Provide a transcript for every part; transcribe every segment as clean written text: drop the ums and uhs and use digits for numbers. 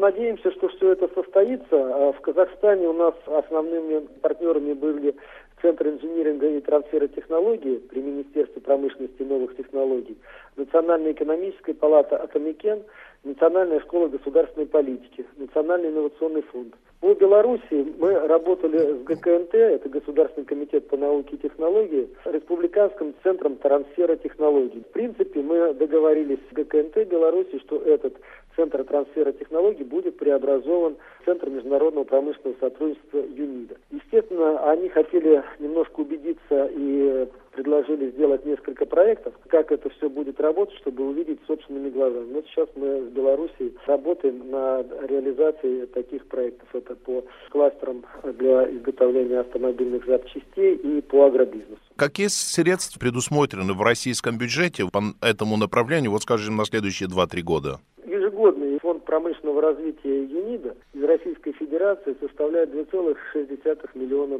Надеемся, что все это состоится. В Казахстане у нас основными партнерами были Центр инжиниринга и трансфера технологий при Министерстве промышленности и новых технологий, Национальная экономическая палата «Атамикен», Национальная школа государственной политики, Национальный инновационный фонд. По Беларуси мы работали с ГКНТ, это Государственный комитет по науке и технологии, Республиканским центром трансфера технологий. В принципе, мы договорились с ГКНТ Беларуси, что этот Центр трансфера технологий будет преобразован в Центр международного промышленного сотрудничества ЮНИДО. Естественно, они хотели немножко убедиться и предложили сделать несколько проектов, как это все будет работать, чтобы увидеть собственными глазами. Вот сейчас мы в Беларуси работаем над реализацией таких проектов. Это по кластерам для изготовления автомобильных запчастей и по агробизнесу. Какие средства предусмотрены в российском бюджете по этому направлению, вот скажем, на следующие 2-3 года? Ежегодный фонд промышленного развития ЮНИДО из Российской Федерации составляет $2,6 миллиона.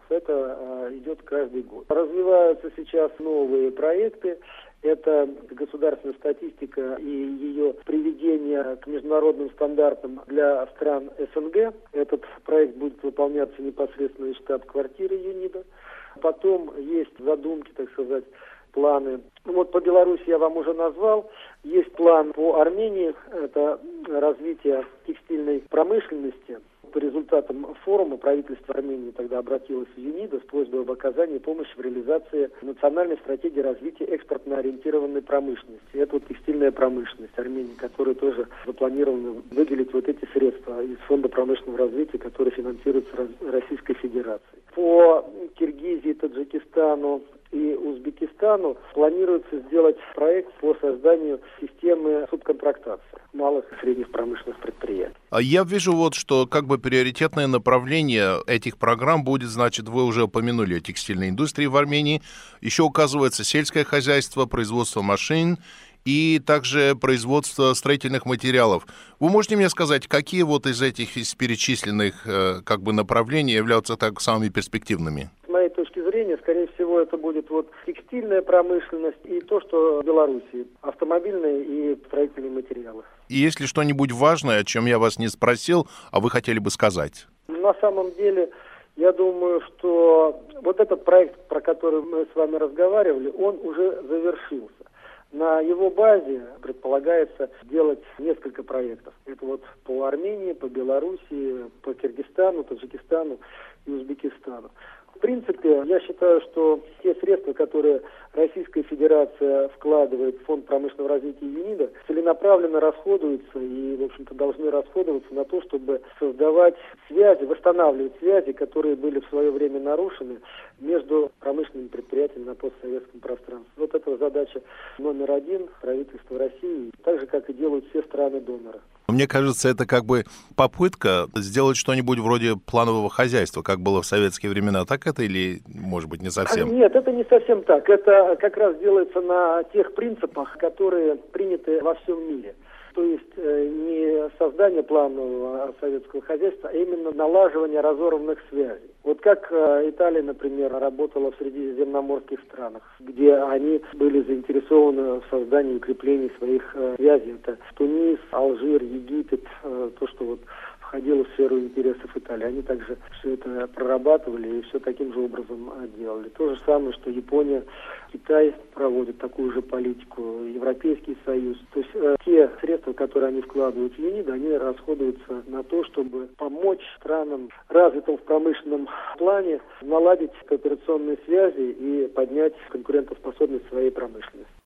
Это идет каждый год. Развиваются сейчас новые проекты. Это государственная статистика и ее приведение к международным стандартам для стран СНГ. Этот проект будет выполняться непосредственно из штаб-квартиры ЮНИДО. Потом есть задумки, так сказать, планы. Вот по Беларуси я вам уже назвал. Есть план по Армении. Это развитие текстильной промышленности. По результатам форума правительство Армении тогда обратилось в ЮНИДО с просьбой об оказании помощи в реализации национальной стратегии развития экспортно-ориентированной промышленности. Это вот текстильная промышленность Армении, которая тоже запланирована выделить вот эти средства из Фонда промышленного развития, который финансируется Российской Федерацией. По Киргизии, Таджикистану и Узбекистану планируется сделать проект по созданию системы субконтрактации малых и средних промышленных предприятий. А я вижу вот, что как бы приоритетное направление этих программ будет, значит, вы уже упомянули о текстильной индустрии в Армении, еще указывается сельское хозяйство, производство машин и также производство строительных материалов. Вы можете мне сказать, какие вот из этих перечисленных как бы направлений являются так самыми перспективными? С моей точки зрения, скорее всего, это будет вот текстильная промышленность и то, что в Беларуси, автомобильные и строительные материалы. И есть ли что-нибудь важное, о чем я вас не спросил, а вы хотели бы сказать? На самом деле, я думаю, что вот этот проект, про который мы с вами разговаривали, он уже завершился. На его базе предполагается сделать несколько проектов. Это вот по Армении, по Белоруссии, по Киргизстану, Таджикистану и Узбекистану. В принципе, я считаю, что те средства, которые Российская Федерация вкладывает в Фонд промышленного развития ЮНИДО, целенаправленно расходуются и, в общем-то, должны расходоваться на то, чтобы создавать связи, восстанавливать связи, которые были в свое время нарушены между промышленными предприятиями на постсоветском пространстве. Вот это задача номер один правительства России, так же, как и делают все страны-доноры. Мне кажется, это как бы попытка сделать что-нибудь вроде планового хозяйства, как было в советские времена. Так это или, может быть, не совсем? Нет, это не совсем так. Это как раз делается на тех принципах, которые приняты во всем мире. То есть не создание планового советского хозяйства, а именно налаживание разорванных связей. Вот как Италия, например, работала в средиземноморских странах, где они были заинтересованы в создании и укреплении своих связей. Это Тунис, Алжир, Египет, то, что вот входило в сферу интересов Италии. Они также все это прорабатывали и все таким же образом делали. То же самое, что Япония, Китай проводят такую же политику, Европейский Союз. То есть те средства, которые они вкладывают в ЮНИДО, они расходуются на то, чтобы помочь странам, развитым в промышленном плане, наладить кооперационные связи и поднять конкурентоспособность своей промышленности.